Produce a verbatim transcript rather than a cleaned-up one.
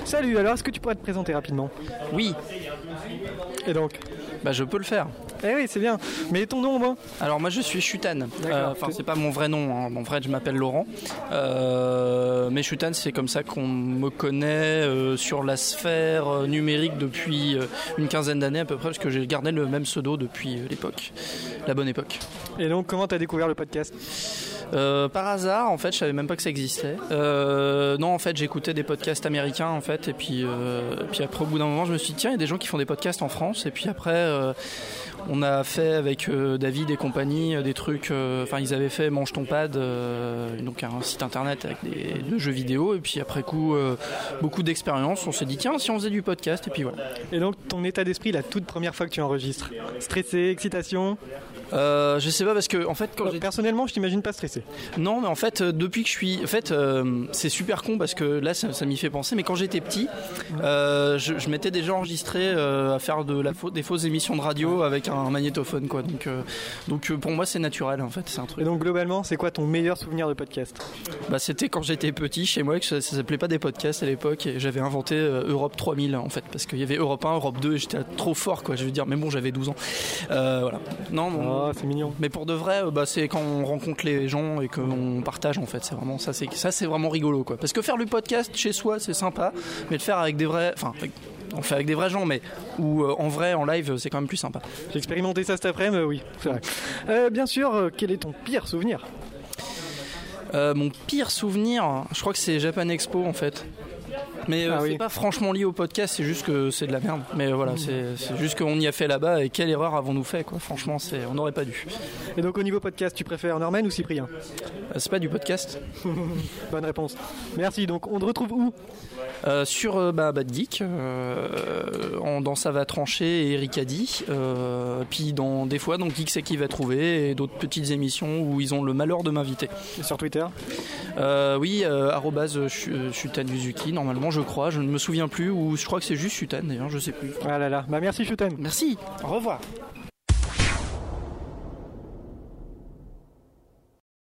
Salut, alors est-ce que tu pourrais te présenter rapidement ? Oui. Et donc ? Bah je peux le faire. Eh oui, c'est bien. Mais ton nom, moi ? Alors moi je suis Chutan. D'accord. Enfin euh, c'est pas mon vrai nom. Hein. Mon vrai, je m'appelle Laurent. Euh, mais Chutan, c'est comme ça qu'on me connaît euh, sur la sphère euh, numérique depuis euh, une quinzaine d'années à peu près, parce que j'ai gardé le même pseudo depuis euh, l'époque, la bonne époque. Et donc comment t'as découvert le podcast ? Euh, par hasard, en fait, je savais même pas que ça existait. Euh, non, en fait, j'écoutais des podcasts américains, en fait, et puis, euh, puis après, au bout d'un moment, je me suis dit tiens, il y a des gens qui font des podcasts en France, et puis après, euh, on a fait avec euh, David et compagnie euh, des trucs. Enfin, euh, ils avaient fait Mange ton pad, euh, donc un site internet avec des, des jeux vidéo, et puis après coup, euh, beaucoup d'expérience. On s'est dit tiens, si on faisait du podcast, et puis voilà. Et donc, ton état d'esprit la toute première fois que tu enregistres ? Stressé, excitation ? Euh, je sais pas parce que en fait quand euh, j'ai... personnellement je t'imagine pas stressé. Non mais en fait euh, depuis que je suis en fait euh, c'est super con parce que là ça, ça m'y fait penser, mais quand j'étais petit euh, je, je m'étais déjà enregistré euh, à faire de la fausse, des fausses émissions de radio avec un magnétophone quoi, donc euh, donc euh, pour moi c'est naturel en fait, c'est un truc. Et donc globalement c'est quoi ton meilleur souvenir de podcast ? Bah c'était quand j'étais petit chez moi, que ça, ça s'appelait pas des podcasts à l'époque, et j'avais inventé euh, Europe trois mille en fait, parce qu'il y avait Europe un, Europe deux, et j'étais trop fort quoi, je veux dire, mais bon j'avais douze ans. Euh, voilà. Non bon, oh, c'est mignon. Mais pour de vrai, bah, c'est quand on rencontre les gens et qu'on partage en fait. C'est vraiment ça, c'est ça, c'est vraiment rigolo quoi. Parce que faire le podcast chez soi, c'est sympa, mais le faire avec des vrais, enfin, on le fait avec des vrais gens, mais ou euh, en vrai, en live, c'est quand même plus sympa. J'ai expérimenté ça cet après-midi, oui, c'est vrai. Euh, bien sûr, euh, quel est ton pire souvenir ? euh, Mon pire souvenir, je crois que c'est Japan Expo en fait. Mais euh, ah, c'est oui. pas franchement lié au podcast, c'est juste que c'est de la merde. Mais voilà, mmh. c'est, c'est juste qu'on y a fait là-bas, et quelle erreur avons-nous fait quoi. Franchement, c'est, on n'aurait pas dû. Et donc au niveau podcast, tu préfères Norman ou Cyprien ? euh, C'est pas du podcast. Bonne réponse. Merci. Donc on te retrouve où ? Euh, sur euh, bah, Bad Geek, euh, en, dans Ça va trancher et Eric a dit, euh, puis dans des fois dans Geek c'est qui va trouver, et d'autres petites émissions où ils ont le malheur de m'inviter. Et sur Twitter ? euh, Oui, euh, arrobase Shutan Yuzuki, normalement je crois, je ne me souviens plus, ou je crois que c'est juste Shutan d'ailleurs, je sais plus. Ah là là, bah merci Shutan. Merci, au revoir.